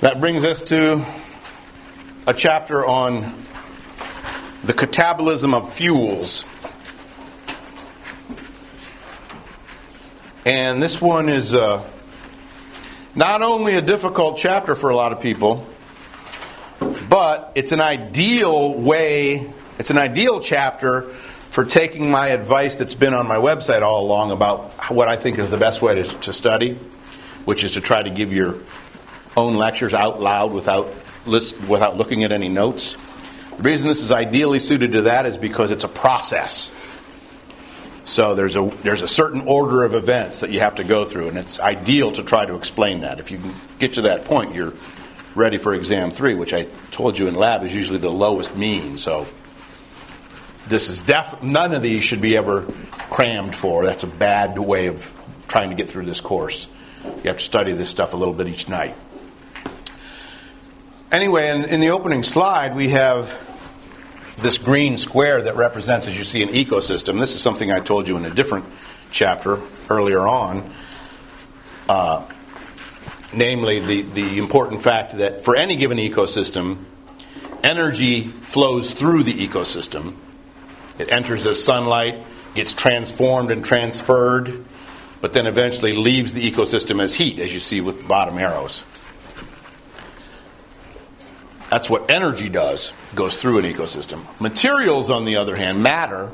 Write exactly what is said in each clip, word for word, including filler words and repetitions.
That brings us to a chapter on the catabolism of fuels. And this one is uh, not only a difficult chapter for a lot of people, but it's an ideal way, it's an ideal chapter for taking my advice that's been on my website all along about what I think is the best way to, to study, which is to try to give your own lectures out loud without list, without looking at any notes. The reason this is ideally suited to that is because it's a process. So there's a there's a certain order of events that you have to go through, and it's ideal to try to explain that. If you can get to that point, you're ready for exam three, which I told you in lab is usually the lowest mean. So this is def none of these should be ever crammed for. That's a bad way of trying to get through this course. You have to study this stuff a little bit each night. Anyway, in, in the opening slide, we have this green square that represents, as you see, an ecosystem. This is something I told you in a different chapter earlier on. Uh, namely, the, the important fact that for any given ecosystem, energy flows through the ecosystem. It enters as sunlight, gets transformed and transferred, but then eventually leaves the ecosystem as heat, as you see with the bottom arrows. That's what energy does, goes through an ecosystem. Materials, on the other hand, matter,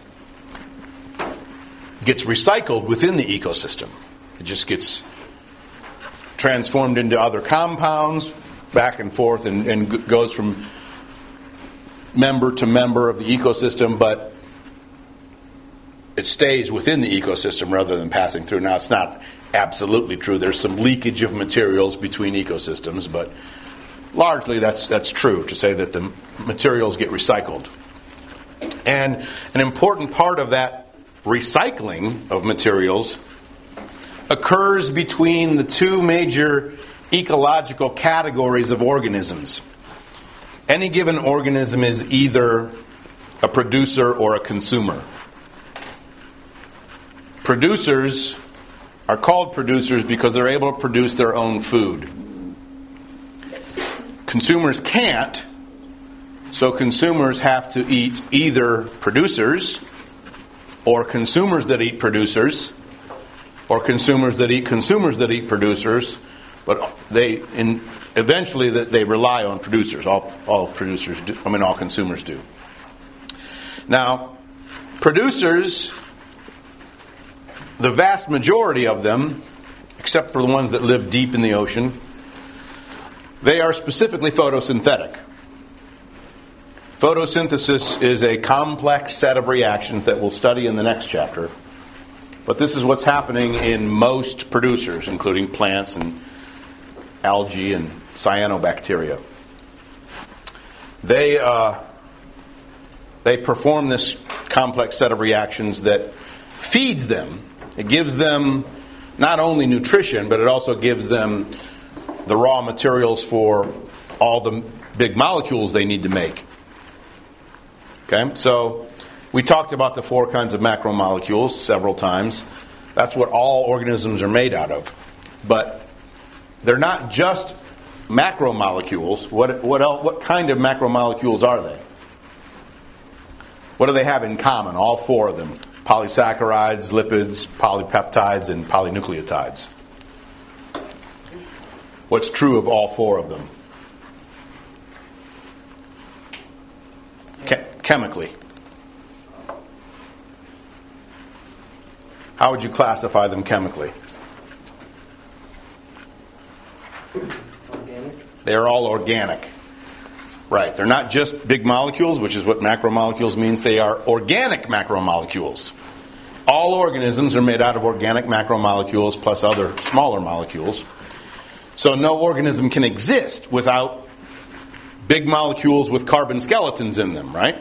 gets recycled within the ecosystem. It just gets transformed into other compounds, back and forth, and, and goes from member to member of the ecosystem, but it stays within the ecosystem rather than passing through. Now, it's not absolutely true. There's some leakage of materials between ecosystems, but largely that's that's true to say that the materials get recycled. And an important part of that recycling of materials occurs between the two major ecological categories of organisms. Any given organism is either a producer or a consumer. Producers are called producers because they're able to produce their own food. Consumers can't, so consumers have to eat either producers or consumers that eat producers or consumers that eat consumers that eat producers, but they in, eventually they rely on producers. All, all producers do, I mean all consumers do. Now, producers, the vast majority of them, except for the ones that live deep in the ocean, they are specifically photosynthetic. Photosynthesis is a complex set of reactions that we'll study in the next chapter. But this is what's happening in most producers, including plants and algae and cyanobacteria. They, uh, they perform this complex set of reactions that feeds them. It gives them not only nutrition, but it also gives them the raw materials for all the big molecules they need to make. Okay, so we talked about the four kinds of macromolecules several times. That's what all organisms are made out of. But they're not just macromolecules. What what else, what kind of macromolecules are they? What do they have in common? All four of them: polysaccharides, lipids, polypeptides, and polynucleotides. What's true of all four of them? Che- chemically. How would you classify them chemically? Organic. They're all organic. Right. They're not just big molecules, which is what macromolecules means. They are organic macromolecules. All organisms are made out of organic macromolecules plus other smaller molecules. So no organism can exist without big molecules with carbon skeletons in them, right?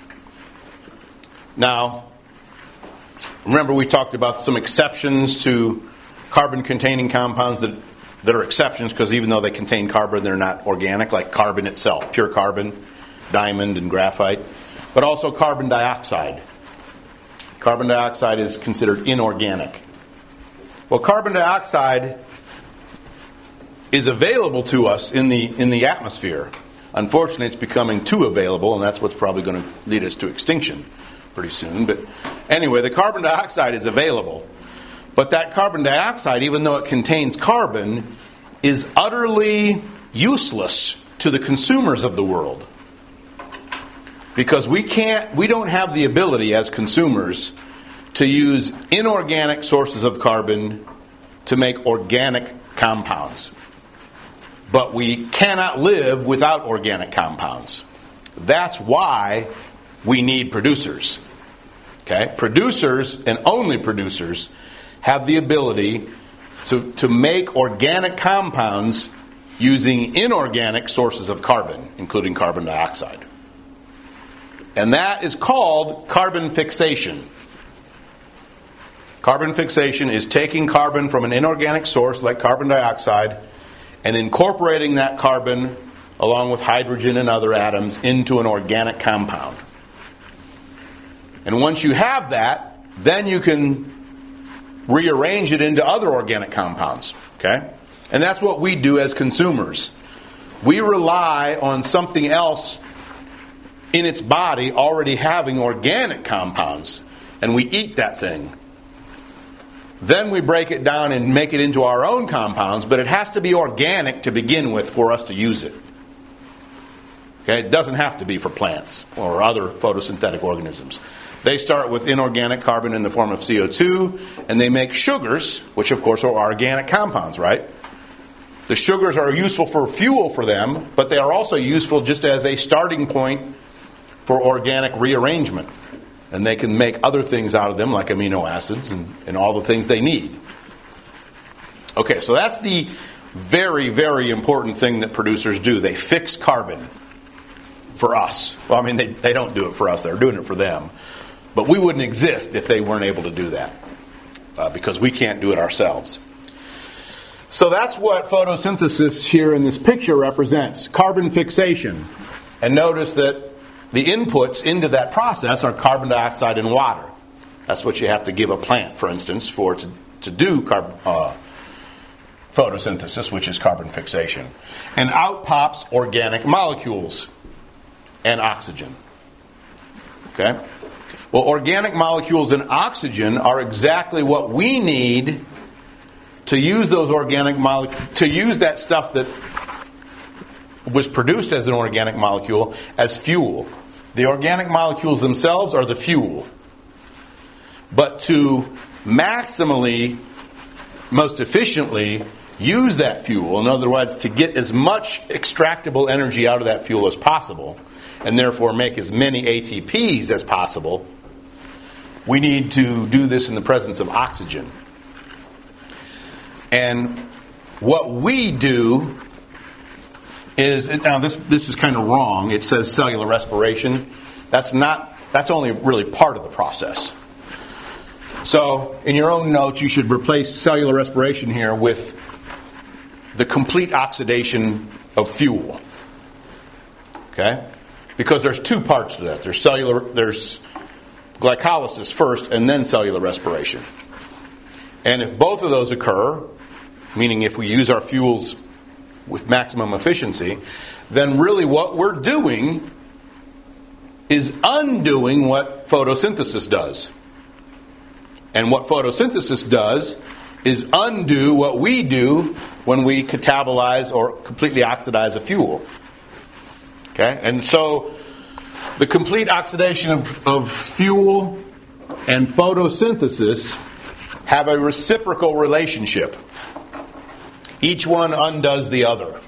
Now, remember we talked about some exceptions to carbon-containing compounds that, that are exceptions because even though they contain carbon, they're not organic, like carbon itself, pure carbon, diamond, and graphite. But also carbon dioxide. Carbon dioxide is considered inorganic. Well, carbon dioxide is available to us in the in the atmosphere. Unfortunately, it's becoming too available, and that's what's probably going to lead us to extinction pretty soon. But anyway, the carbon dioxide is available. But that carbon dioxide, even though it contains carbon, is utterly useless to the consumers of the world. Because we can't, we don't have the ability as consumers to use inorganic sources of carbon to make organic compounds. But we cannot live without organic compounds. That's why we need producers. Okay? Producers, and only producers, have the ability to, to make organic compounds using inorganic sources of carbon, including carbon dioxide. And that is called carbon fixation. Carbon fixation is taking carbon from an inorganic source like carbon dioxide and incorporating that carbon along with hydrogen and other atoms into an organic compound. And once you have that, then you can rearrange it into other organic compounds. Okay? And that's what we do as consumers. We rely on something else in its body already having organic compounds, and we eat that thing. Then we break it down and make it into our own compounds, but it has to be organic to begin with for us to use it. Okay? It doesn't have to be for plants or other photosynthetic organisms. They start with inorganic carbon in the form of C O two, and they make sugars, which of course are organic compounds, right? The sugars are useful for fuel for them, but they are also useful just as a starting point for organic rearrangement. And they can make other things out of them, like amino acids and, and all the things they need. Okay, so that's the very, very important thing that producers do. They fix carbon for us. Well, I mean, they, they don't do it for us. They're doing it for them. But we wouldn't exist if they weren't able to do that, uh, because we can't do it ourselves. So that's what photosynthesis here in this picture represents, carbon fixation. And notice that the inputs into that process are carbon dioxide and water. That's what you have to give a plant, for instance, for to, to do carb, uh, photosynthesis, which is carbon fixation. And out pops organic molecules and oxygen. Okay? Well, organic molecules and oxygen are exactly what we need to use those organic molecules, to use that stuff that was produced as an organic molecule as fuel. The organic molecules themselves are the fuel. But to maximally, most efficiently use that fuel, in other words, to get as much extractable energy out of that fuel as possible, and therefore make as many A T Ps as possible, we need to do this in the presence of oxygen. And what we do is, now this this is kind of wrong. It says cellular respiration. That's not, that's only really part of the process. So in your own notes, you should replace cellular respiration here with the complete oxidation of fuel. Okay? Because there's two parts to that. There's cellular, there's glycolysis first, and then cellular respiration. And if both of those occur, meaning if we use our fuels with maximum efficiency, then really what we're doing is undoing what photosynthesis does. And what photosynthesis does is undo what we do when we catabolize or completely oxidize a fuel. Okay? And so the complete oxidation of, of fuel and photosynthesis have a reciprocal relationship. Each one undoes the other.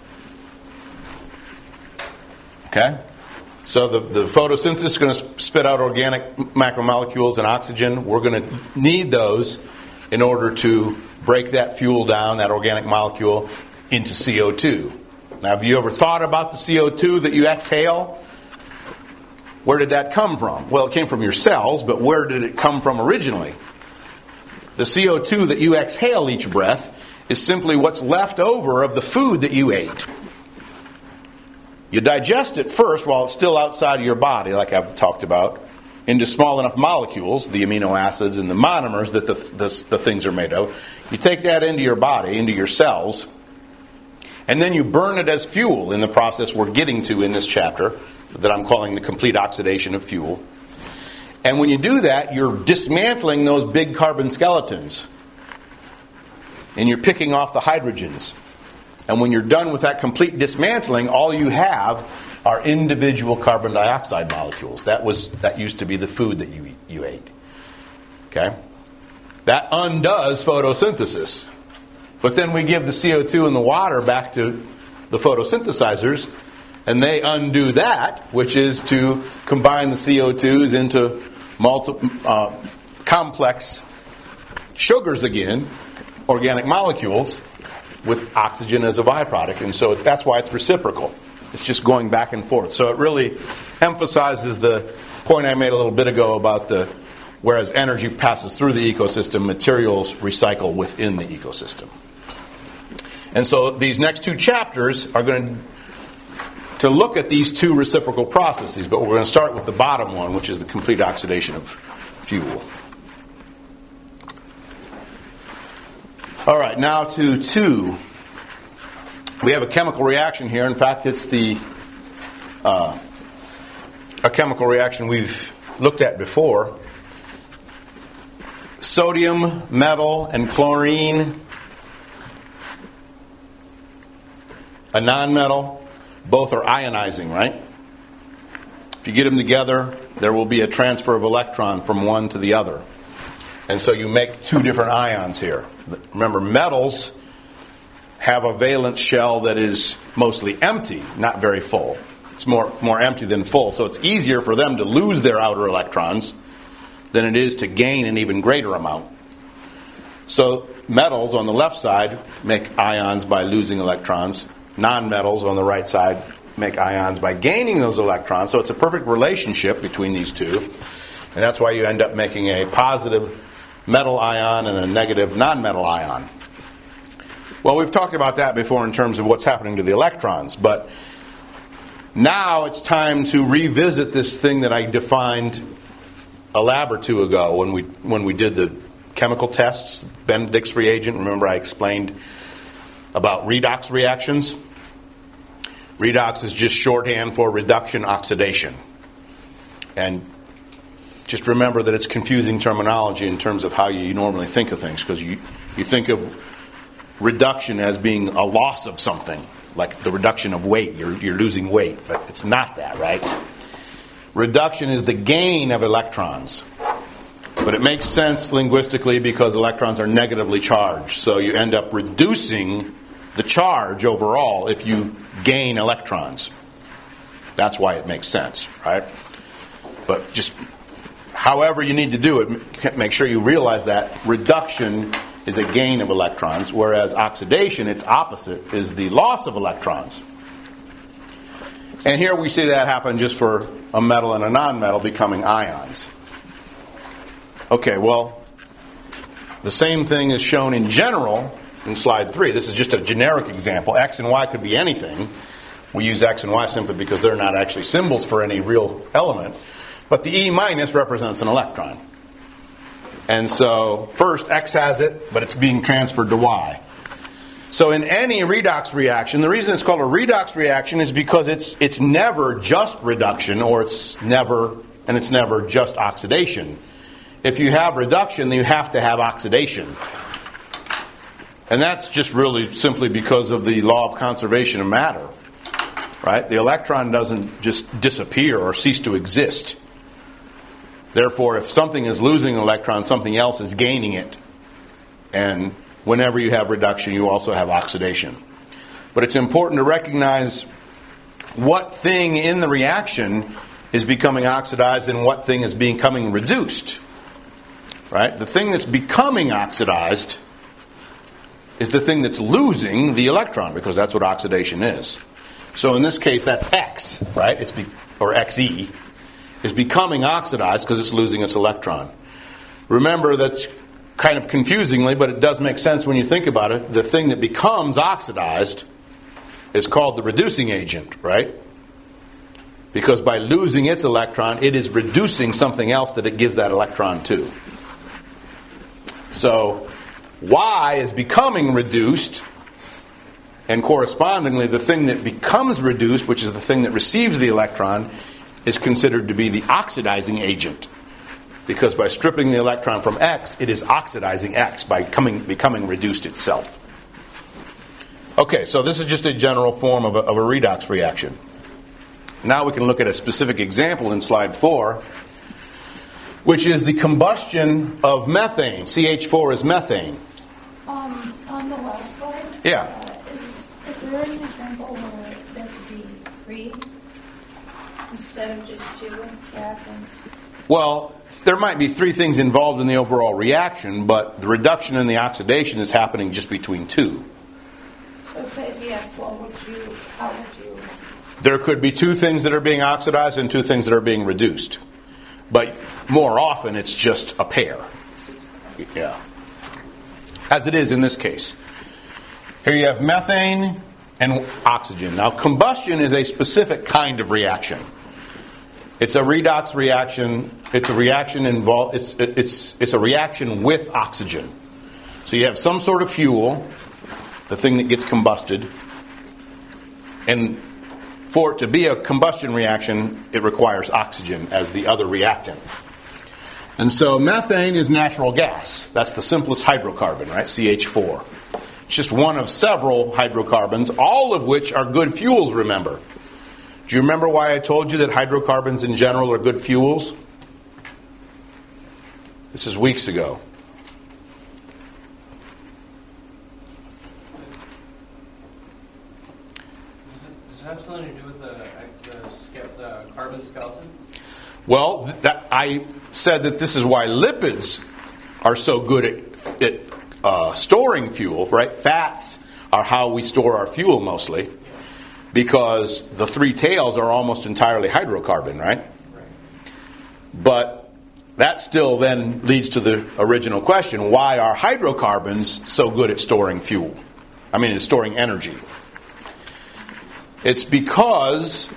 Okay? So the, the photosynthesis is going to spit out organic macromolecules and oxygen. We're going to need those in order to break that fuel down, that organic molecule, into C O two. Now, have you ever thought about the C O two that you exhale? Where did that come from? Well, it came from your cells, but where did it come from originally? The C O two that you exhale each breath is simply what's left over of the food that you ate. You digest it first while it's still outside of your body, like I've talked about, into small enough molecules, the amino acids and the monomers that the, the, the things are made of. You take that into your body, into your cells, And then you burn it as fuel in the process we're getting to in this chapter that I'm calling the complete oxidation of fuel. And when you do that, you're dismantling those big carbon skeletons. And you're picking off the hydrogens. And when you're done with that complete dismantling, all you have are individual carbon dioxide molecules. That was that used to be the food that you you ate. Okay? That undoes photosynthesis. But then we give the C O two and the water back to the photosynthesizers, and they undo that, which is to combine the C O twos into multi, uh, complex sugars again, organic molecules, with oxygen as a byproduct. And so it's, that's why it's reciprocal. It's just going back and forth. So it really emphasizes the point I made a little bit ago about the, whereas energy passes through the ecosystem, materials recycle within the ecosystem. And so these next two chapters are going to, to look at these two reciprocal processes, but we're going to start with the bottom one, which is the complete oxidation of fuel. All right, now to two. We have a chemical reaction here. In fact, it's the uh, a chemical reaction we've looked at before. Sodium, metal, and chlorine, a nonmetal, both are ionizing, right? If you get them together, there will be a transfer of electron from one to the other. And so you make two different ions here. Remember, metals have a valence shell that is mostly empty, not very full. It's more, more empty than full. So it's easier for them to lose their outer electrons than it is to gain an even greater amount. So metals on the left side make ions by losing electrons. Nonmetals on the right side make ions by gaining those electrons. So it's a perfect relationship between these two. And that's why you end up making a positive metal ion and a negative nonmetal ion. Well, we've talked about that before in terms of what's happening to the electrons, but now it's time to revisit this thing that I defined a lab or two ago when we when we did the chemical tests, Benedict's reagent. Remember I explained about redox reactions? Redox is just shorthand for reduction oxidation. And just remember that it's confusing terminology in terms of how you normally think of things, because you, you think of reduction as being a loss of something, like the reduction of weight. You're, you're losing weight, but it's not that, right? Reduction is the gain of electrons. But it makes sense linguistically because electrons are negatively charged. So you end up reducing the charge overall if you gain electrons. That's why it makes sense, right? But just however you need to do it, make sure you realize that reduction is a gain of electrons, whereas oxidation, its opposite, is the loss of electrons. And here we see that happen just for a metal and a nonmetal becoming ions. Okay, well, the same thing is shown in general in slide three. This is just a generic example. X and Y could be anything. We use X and Y simply because they're not actually symbols for any real element. But the E minus represents an electron. And so, first, X has it, but it's being transferred to Y. So in any redox reaction, the reason it's called a redox reaction is because it's it's never just reduction, or it's never, and it's never just oxidation. If you have reduction, then you have to have oxidation. And that's just really simply because of the law of conservation of matter. Right? The electron doesn't just disappear or cease to exist. Therefore, if something is losing an electron, something else is gaining it. And whenever you have reduction, you also have oxidation. But it's important to recognize what thing in the reaction is becoming oxidized and what thing is becoming reduced. Right? The thing that's becoming oxidized is the thing that's losing the electron, because that's what oxidation is. So in this case, that's X, right? It's be, or Xe is becoming oxidized because it's losing its electron. Remember, that's kind of confusingly, but it does make sense when you think about it. The thing that becomes oxidized is called the reducing agent, right? Because by losing its electron, it is reducing something else that it gives that electron to. So Y is becoming reduced And correspondingly, the thing that becomes reduced, which is the thing that receives the electron, is considered to be the oxidizing agent. Because by stripping the electron from X, it is oxidizing X by coming, becoming reduced itself. Okay, so this is just a general form of a, of a redox reaction. Now we can look at a specific example in slide four, which is the combustion of methane. C H four is methane. Um, on the last slide? Yeah. Uh, is, is there an example where there could be three instead of just two reactants? Well, there might be three things involved in the overall reaction, but the reduction and the oxidation is happening just between two. So say if you have four, would you, how would you? There could be two things that are being oxidized and two things that are being reduced. But more often it's just a pair. Yeah. As it is in this case. Here you have methane and oxygen. Now combustion is a specific kind of reaction. It's a redox reaction. It's a reaction involved. It's it's it's a reaction with oxygen. So you have some sort of fuel, the thing that gets combusted, and for it to be a combustion reaction, it requires oxygen as the other reactant. And so methane is natural gas. That's the simplest hydrocarbon, right? C H four. It's just one of several hydrocarbons, all of which are good fuels, remember. Do you remember why I told you that hydrocarbons in general are good fuels? This is weeks ago. Does it have something to do with the, the, the carbon skeleton? Well, that, I said that this is why lipids are so good at, at uh, storing fuel, right? Fats are how we store our fuel mostly, because the three tails are almost entirely hydrocarbon, right? Right. But that still then leads to the original question, why are hydrocarbons so good at storing fuel? I mean, at storing energy. It's because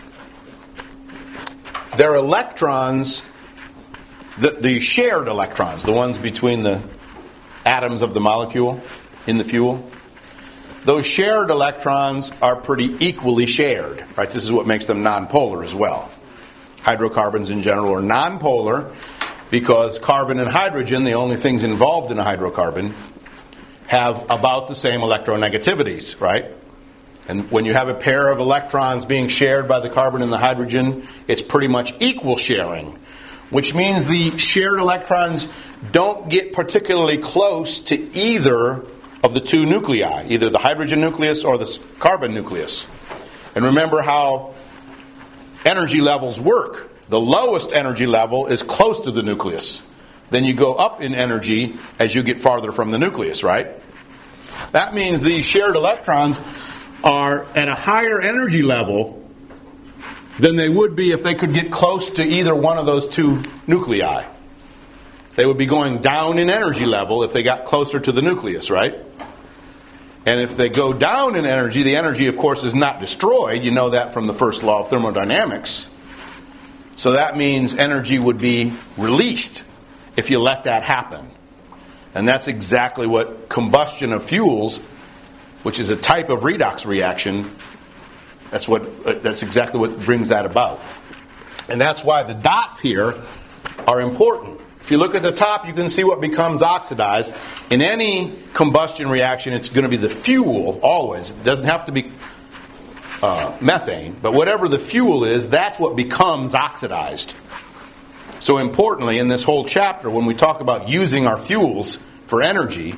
their electrons, the, the shared electrons, the ones between the atoms of the molecule in the fuel, those shared electrons are pretty equally shared, right? This is what makes them nonpolar as well. Hydrocarbons in general are nonpolar because carbon and hydrogen, the only things involved in a hydrocarbon, have about the same electronegativities, right? And when you have a pair of electrons being shared by the carbon and the hydrogen, it's pretty much equal sharing, which means the shared electrons don't get particularly close to either of the two nuclei, either the hydrogen nucleus or the carbon nucleus. And remember how energy levels work. The lowest energy level is close to the nucleus. Then you go up in energy as you get farther from the nucleus, right? That means these shared electrons are at a higher energy level than they would be if they could get close to either one of those two nuclei. They would be going down in energy level if they got closer to the nucleus, right? And if they go down in energy, the energy, of course, is not destroyed. You know that from the first law of thermodynamics. So that means energy would be released if you let that happen. And that's exactly what combustion of fuels, which is a type of redox reaction, that's what that's exactly what brings that about. And that's why the dots here are important. If you look at the top, you can see what becomes oxidized. In any combustion reaction, it's going to be the fuel, always. It doesn't have to be uh, methane, but whatever the fuel is, that's what becomes oxidized. So importantly, in this whole chapter, when we talk about using our fuels for energy,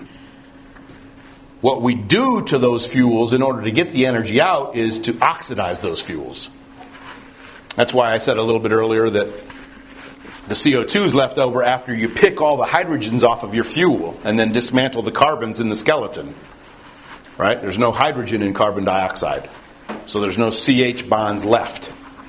what we do to those fuels in order to get the energy out is to oxidize those fuels. That's why I said a little bit earlier that the C O two is left over after you pick all the hydrogens off of your fuel and then dismantle the carbons in the skeleton. Right? There's no hydrogen in carbon dioxide. So there's no C H bonds left.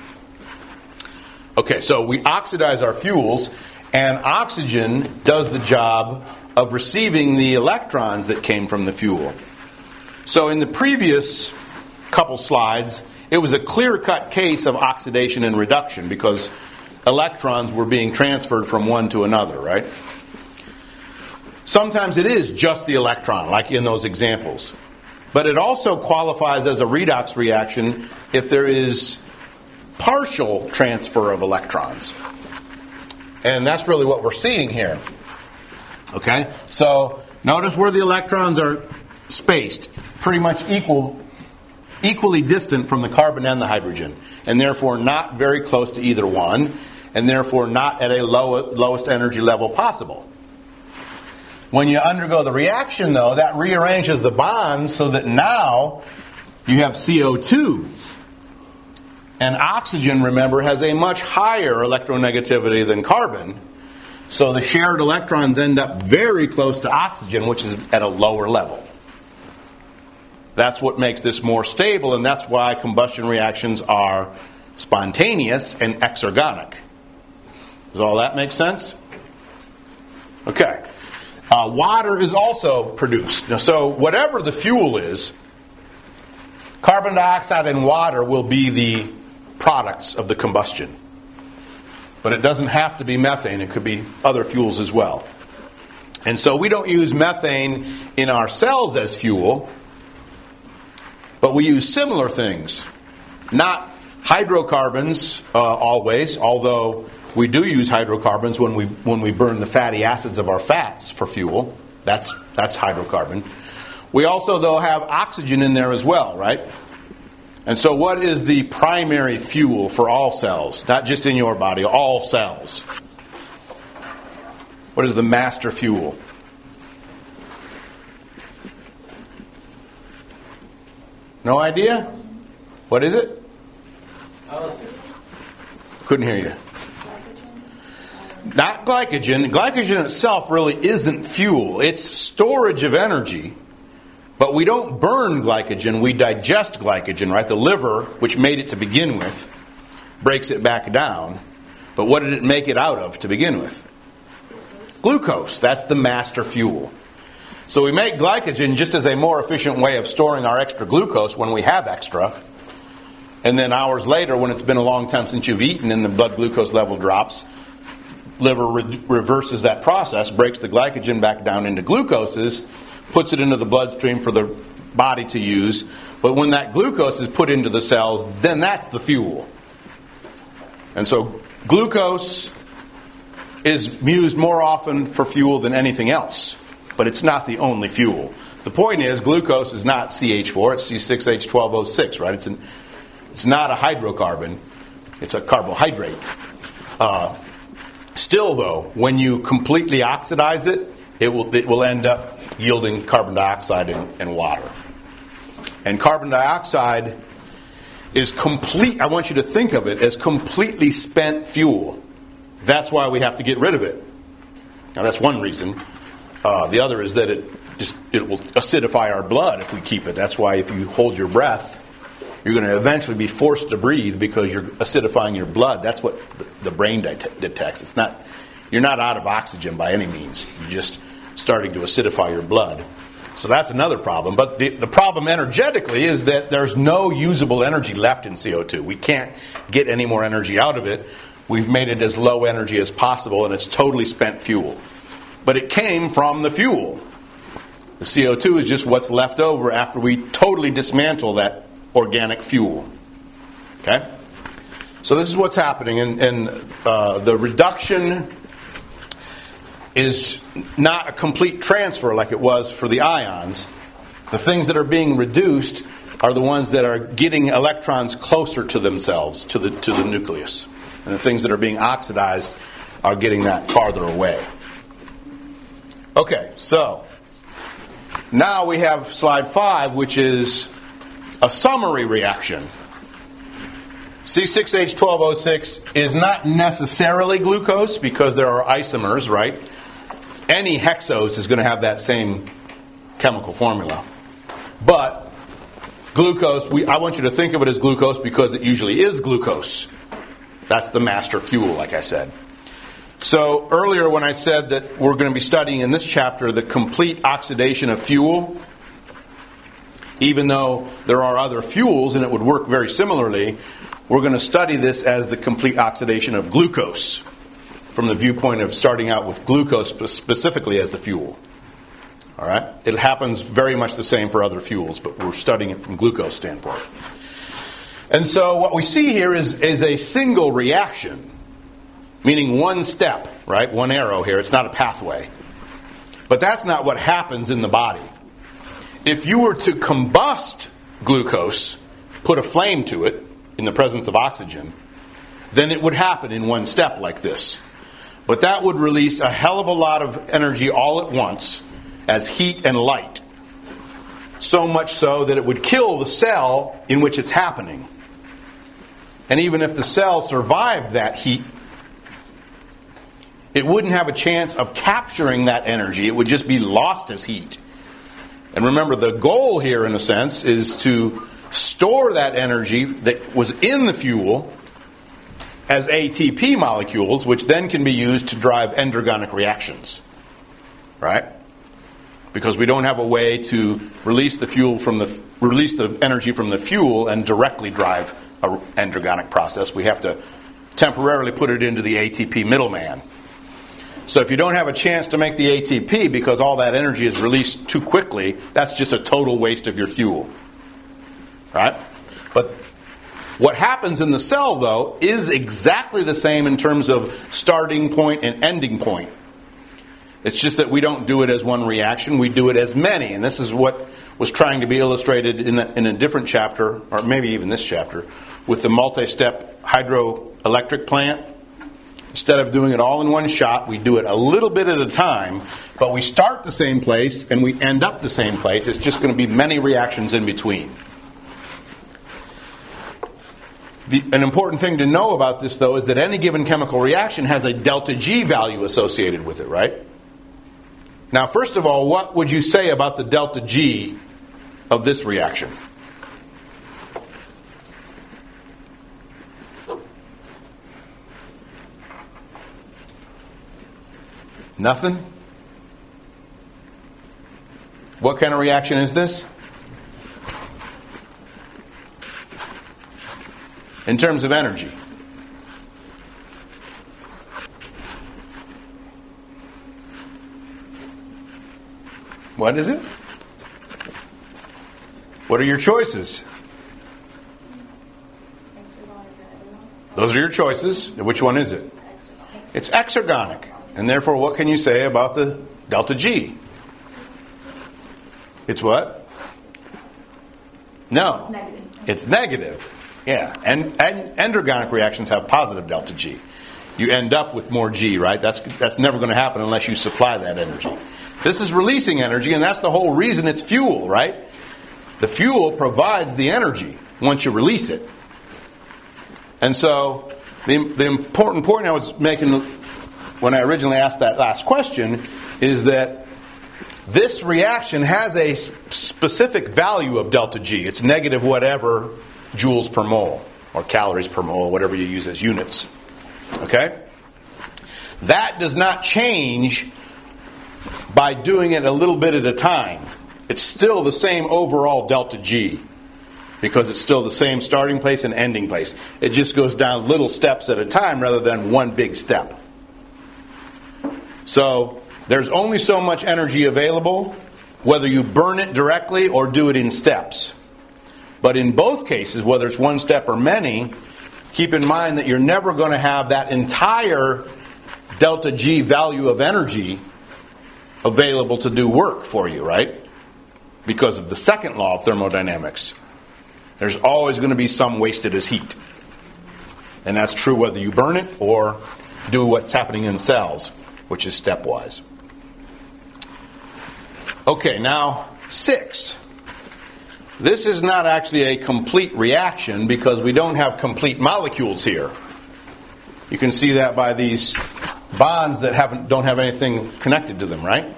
Okay, so we oxidize our fuels, and oxygen does the job of receiving the electrons that came from the fuel. So in the previous couple slides, it was a clear-cut case of oxidation and reduction because electrons were being transferred from one to another, right? Sometimes it is just the electron, like in those examples. But it also qualifies as a redox reaction if there is partial transfer of electrons. And that's really what we're seeing here. Okay? So notice where the electrons are spaced, pretty much equal, equally distant from the carbon and the hydrogen, and therefore not very close to either one, and therefore not at a low, lowest energy level possible. When you undergo the reaction, though, that rearranges the bonds so that now you have C O two. And oxygen, remember, has a much higher electronegativity than carbon. So the shared electrons end up very close to oxygen, which is at a lower level. That's what makes this more stable, and that's why combustion reactions are spontaneous and exergonic. Does all that make sense? Okay. Uh, water is also produced. Now, so whatever the fuel is, carbon dioxide and water will be the products of the combustion. But it doesn't have to be methane. It could be other fuels as well. And so we don't use methane in our cells as fuel, but we use similar things. Not hydrocarbons uh, always, although we do use hydrocarbons when we when we burn the fatty acids of our fats for fuel. That's that's hydrocarbon. We also, though, have oxygen in there as well, right? And so what is the primary fuel for all cells? Not just in your body, all cells. What is the master fuel? No idea? What is it? Couldn't hear you. Not glycogen. Glycogen itself really isn't fuel. It's storage of energy. But we don't burn glycogen, we digest glycogen, right? The liver, which made it to begin with, breaks it back down. But what did it make it out of to begin with? Glucose. That's the master fuel. So we make glycogen just as a more efficient way of storing our extra glucose when we have extra. And then hours later, when it's been a long time since you've eaten and the blood glucose level drops, liver re- reverses that process, breaks the glycogen back down into glucoses, puts it into the bloodstream for the body to use. But when that glucose is put into the cells, then that's the fuel. And so glucose is used more often for fuel than anything else. But it's not the only fuel. The point is, glucose is not C H four, it's C six H twelve O six, right? It's an, it's not a hydrocarbon, it's a carbohydrate. Uh, still, though, when you completely oxidize it, it will it will end up yielding carbon dioxide and, and water. And carbon dioxide is complete, I want you to think of it as completely spent fuel. That's why we have to get rid of it. Now that's one reason. Uh, the other is that it just it will acidify our blood if we keep it. That's why if you hold your breath, you're going to eventually be forced to breathe because you're acidifying your blood. That's what the, the brain det- detects. It's not you're not out of oxygen by any means. You're just starting to acidify your blood. So that's another problem. But the, the problem energetically is that there's no usable energy left in C O two. We can't get any more energy out of it. We've made it as low energy as possible, and it's totally spent fuel. But it came from the fuel. The C O two is just what's left over after we totally dismantle that organic fuel. Okay? So this is what's happening. And, and uh, the reduction is not a complete transfer like it was for the ions. The things that are being reduced are the ones that are getting electrons closer to themselves, to the to the nucleus. And the things that are being oxidized are getting that farther away. Okay, so now we have slide five, which is a summary reaction. C six H twelve O six is not necessarily glucose because there are isomers, right? Any hexose is going to have that same chemical formula. But glucose, we, I want you to think of it as glucose because it usually is glucose. That's the master fuel, like I said. So earlier when I said that we're going to be studying in this chapter the complete oxidation of fuel, even though there are other fuels and it would work very similarly, we're going to study this as the complete oxidation of glucose from the viewpoint of starting out with glucose specifically as the fuel. All right? It happens very much the same for other fuels, but we're studying it from glucose standpoint. And so what we see here is, is a single reaction, meaning one step, right? One arrow here. It's not a pathway. But that's not what happens in the body. If you were to combust glucose, put a flame to it in the presence of oxygen, then it would happen in one step like this. But that would release a hell of a lot of energy all at once as heat and light. So much so that it would kill the cell in which it's happening. And even if the cell survived that heat, it wouldn't have a chance of capturing that energy. It would just be lost as heat. And remember, the goal here, in a sense, is to store that energy that was in the fuel as A T P molecules, which then can be used to drive endergonic reactions. Right? Because we don't have a way to release the fuel from the release the energy from the fuel and directly drive an endergonic process. We have to temporarily put it into the A T P middleman. So if you don't have a chance to make the A T P because all that energy is released too quickly, that's just a total waste of your fuel. Right? But what happens in the cell, though, is exactly the same in terms of starting point and ending point. It's just that we don't do it as one reaction, we do it as many. And this is what was trying to be illustrated in a, in a different chapter, or maybe even this chapter, with the multi-step hydroelectric plant. Instead of doing it all in one shot, we do it a little bit at a time, but we start the same place and we end up the same place. It's just going to be many reactions in between. The, an important thing to know about this, though, is that any given chemical reaction has a delta G value associated with it, right? Now, first of all, what would you say about the delta G of this reaction? Nothing? What kind of reaction is this? In terms of energy. What is it? What are your choices? Those are your choices. Which one is it? It's exergonic. And therefore, what can you say about the delta G? It's what? No. It's negative. Yeah. And, and endergonic reactions have positive delta G. You end up with more G, right? That's that's never going to happen unless you supply that energy. This is releasing energy, and that's the whole reason it's fuel, right? The fuel provides the energy once you release it. And so, the, the important point I was making when I originally asked that last question is that this reaction has a specific value of delta G. It's negative whatever joules per mole, or calories per mole, whatever you use as units. Okay? That does not change by doing it a little bit at a time. It's still the same overall delta G, because it's still the same starting place and ending place. It just goes down little steps at a time rather than one big step. So there's only so much energy available, whether you burn it directly or do it in steps. But in both cases, whether it's one step or many, keep in mind that you're never going to have that entire delta G value of energy available to do work for you, right? Because of the second law of thermodynamics. There's always going to be some wasted as heat. And that's true whether you burn it or do what's happening in cells, which is stepwise. Okay, now six. This is not actually a complete reaction because we don't have complete molecules here. You can see that by these bonds that haven't don't have anything connected to them, right?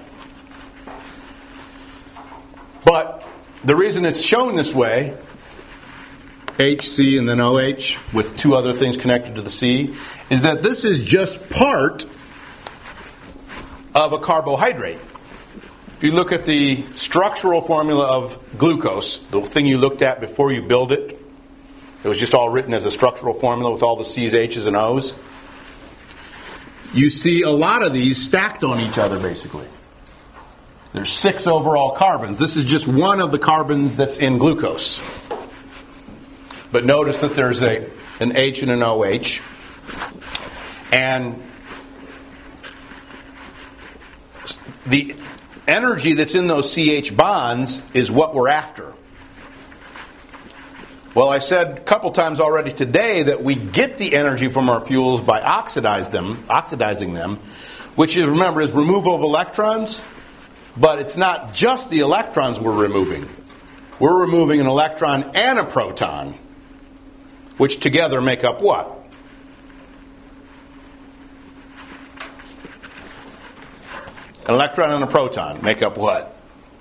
But the reason it's shown this way, H C and then O H with two other things connected to the C, is that this is just part of a carbohydrate. If you look at the structural formula of glucose, the thing you looked at before you build it, it was just all written as a structural formula with all the C's, H's, and O's. You see a lot of these stacked on each other, basically. There's six overall carbons. This is just one of the carbons that's in glucose. But notice that there's a an H and an O H. And the energy that's in those C H bonds is what we're after. Well, I said a couple times already today that we get the energy from our fuels by oxidize them, oxidizing them, which, is, remember, is removal of electrons. But it's not just the electrons we're removing. We're removing an electron and a proton, which together make up what? An electron and a proton make up what?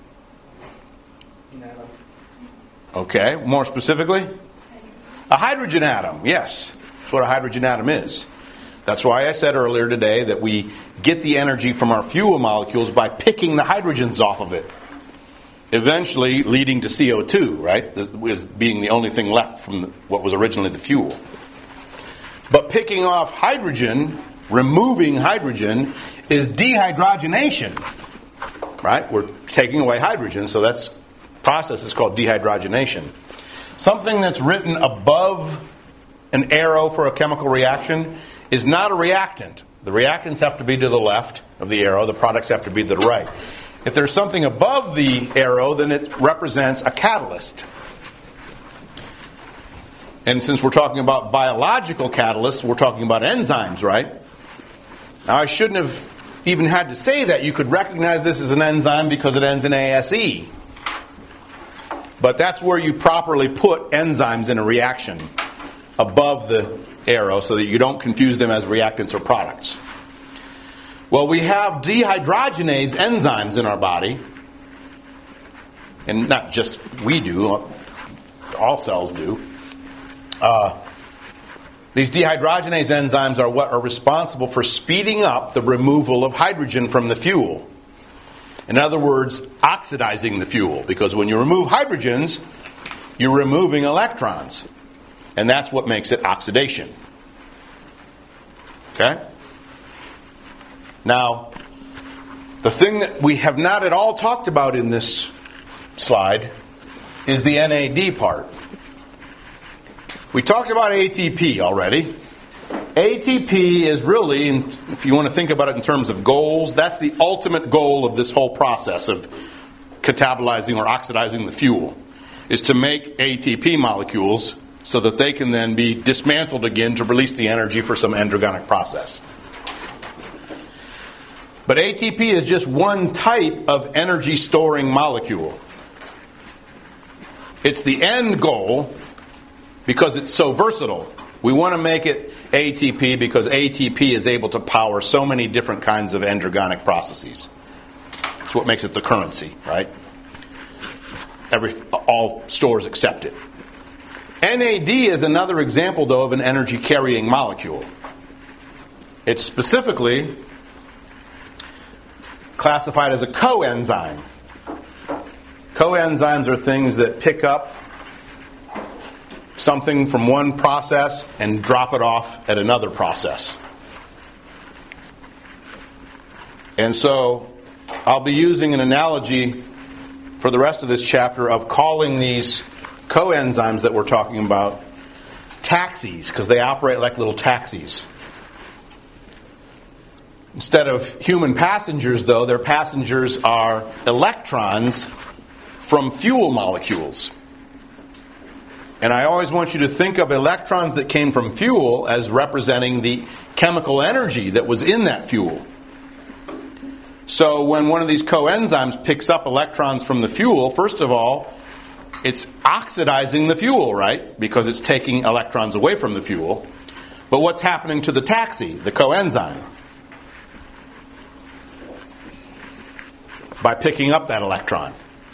An atom. Okay, more specifically? A hydrogen atom, yes. That's what a hydrogen atom is. That's why I said earlier today that we get the energy from our fuel molecules by picking the hydrogens off of it, eventually leading to C O two, right? This is being the only thing left from the, what was originally the fuel. But picking off hydrogen, removing hydrogen, is dehydrogenation, right? We're taking away hydrogen, so that process is called dehydrogenation. Something that's written above an arrow for a chemical reaction is not a reactant. The reactants have to be to the left of the arrow. The products have to be to the right. If there's something above the arrow, then it represents a catalyst. And since we're talking about biological catalysts, we're talking about enzymes, right? Now, I shouldn't have even had to say that. You could recognize this as an enzyme because it ends in A S E. But that's where you properly put enzymes in a reaction, above the arrow, so that you don't confuse them as reactants or products. Well, we have dehydrogenase enzymes in our body. And not just we do, all cells do. Uh, these dehydrogenase enzymes are what are responsible for speeding up the removal of hydrogen from the fuel. In other words, oxidizing the fuel. Because when you remove hydrogens, you're removing electrons. And that's what makes it oxidation. Okay? Now, the thing that we have not at all talked about in this slide is the N A D part. We talked about A T P already. A T P is really, if you want to think about it in terms of goals, that's the ultimate goal of this whole process of catabolizing or oxidizing the fuel, is to make A T P molecules so that they can then be dismantled again to release the energy for some androgenic process. But A T P is just one type of energy-storing molecule. It's the end goal because it's so versatile. We want to make it A T P because A T P is able to power so many different kinds of androgenic processes. It's what makes it the currency, right? Every, all stores accept it. N A D is another example, though, of an energy-carrying molecule. It's specifically classified as a coenzyme. Coenzymes are things that pick up something from one process and drop it off at another process. And so I'll be using an analogy for the rest of this chapter of calling these coenzymes that we're talking about taxis, because they operate like little taxis. Instead of human passengers, though, their passengers are electrons from fuel molecules. And I always want you to think of electrons that came from fuel as representing the chemical energy that was in that fuel. So when one of these coenzymes picks up electrons from the fuel, first of all, it's oxidizing the fuel, right? Because it's taking electrons away from the fuel. But what's happening to the taxi, the coenzyme? By picking up that electron.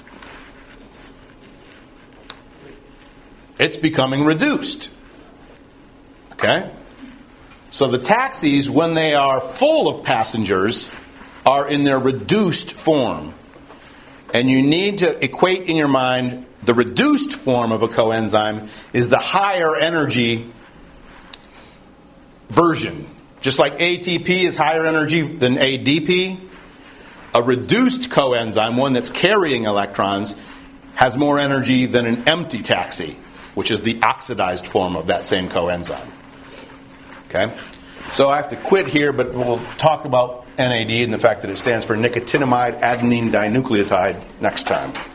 It's becoming reduced. Okay? So the taxis, when they are full of passengers, are in their reduced form. And you need to equate in your mind the reduced form of a coenzyme is the higher energy version. Just like A T P is higher energy than A D P, A reduced coenzyme, one that's carrying electrons, has more energy than an empty taxi, which is the oxidized form of that same coenzyme. Okay? So I have to quit here, but we'll talk about N A D and the fact that it stands for nicotinamide adenine dinucleotide next time.